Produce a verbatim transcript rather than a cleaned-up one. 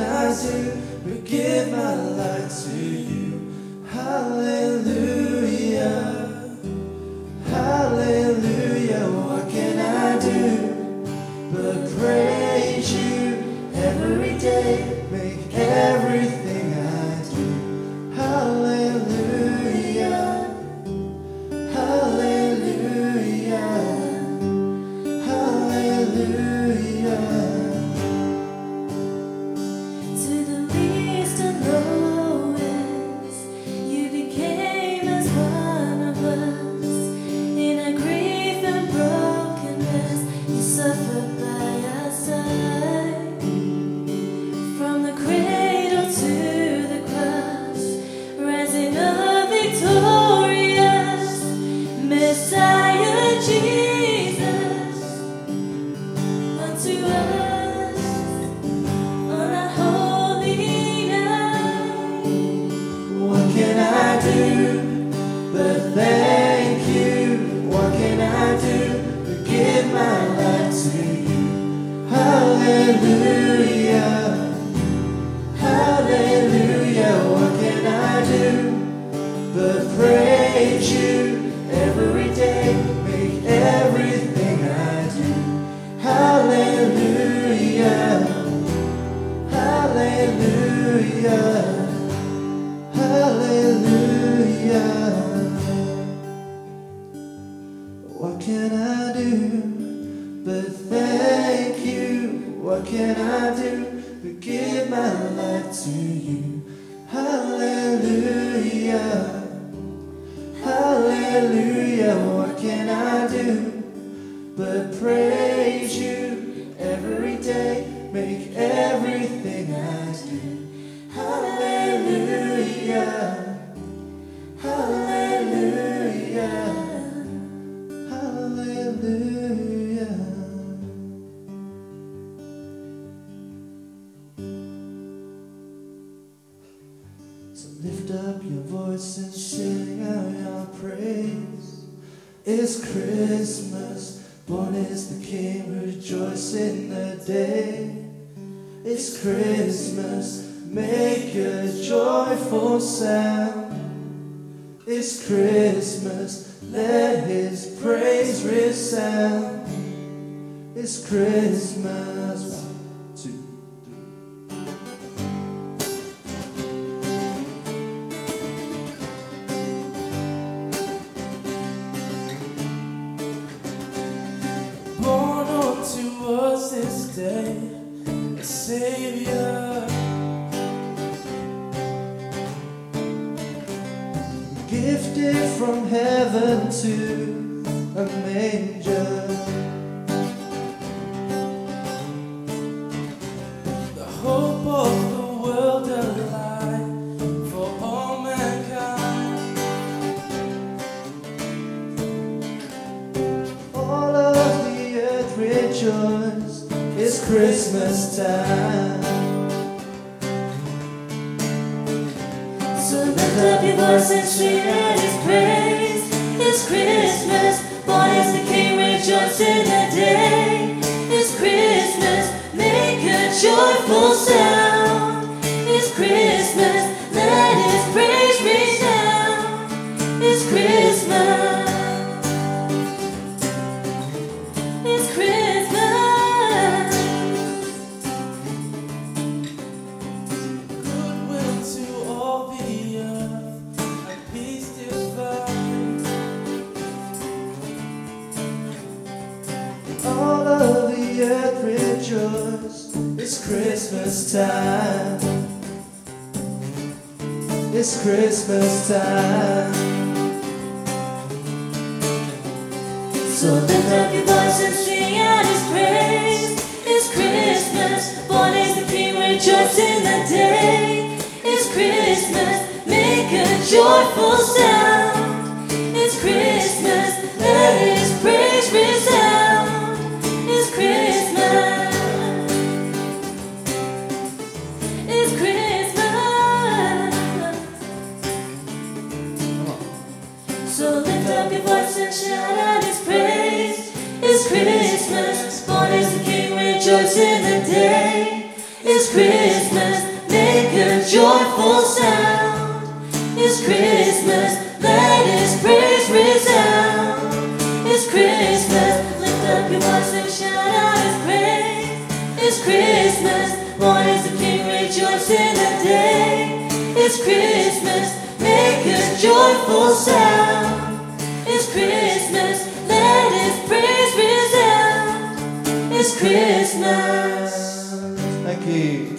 I do but give my life to you? Hallelujah, hallelujah. What can I do but praise you every day? Make everything I do. Hallelujah, hallelujah, hallelujah. To the least and lowest, you became as one of us. In our grief and brokenness, you suffered by our side. From the cradle to the cross, rising up victorious, Messiah Jesus, unto us on a holy night. What can I do but thank you? What can I do but give my life to you? Hallelujah, hallelujah. What can I do but praise you every day? Make everything I do. Hallelujah, hallelujah, hallelujah. What can I do but thank you? What can I do but give my life to you? Hallelujah, hallelujah. What can I do but praise you every day? Make everything I do. Hallelujah, hallelujah, hallelujah. So lift up your voice and sing out your praise. It's Christmas, born is the King, rejoice in the day. It's Christmas, make a joyful sound. It's Christmas, let his praise resound. It's Christmas. One, two, three. Born unto us this day a Savior, gifted from heaven to a manger. The hope of the world, a light for all mankind. All of the earth rejoice, it's Christmas time. So lift up your voice and sing out his praise. It's Christmas, born is the King, rejoice in the day. It's Christmas, make a joyful sound. It's Christmas, let his praise resound. It's Christmas, it's Christmas. Goodwill to all the earth and peace divine. All of the earth rejoice, it's Christmas time. It's Christmas time. So lift up your voice and sing out his praise. It's Christmas, born is the King, rejoice in the day. It's Christmas, make a joyful sound. It's Christmas, let his praise resound. It's Christmas, it's Christmas. So lift up your voice and shout out his praise. It's Christmas, born is the King, rejoice in the day. It's Christmas, rejoice in the day. It's Christmas, make a joyful sound. It's Christmas, let His praise resound. It's Christmas. Thank you.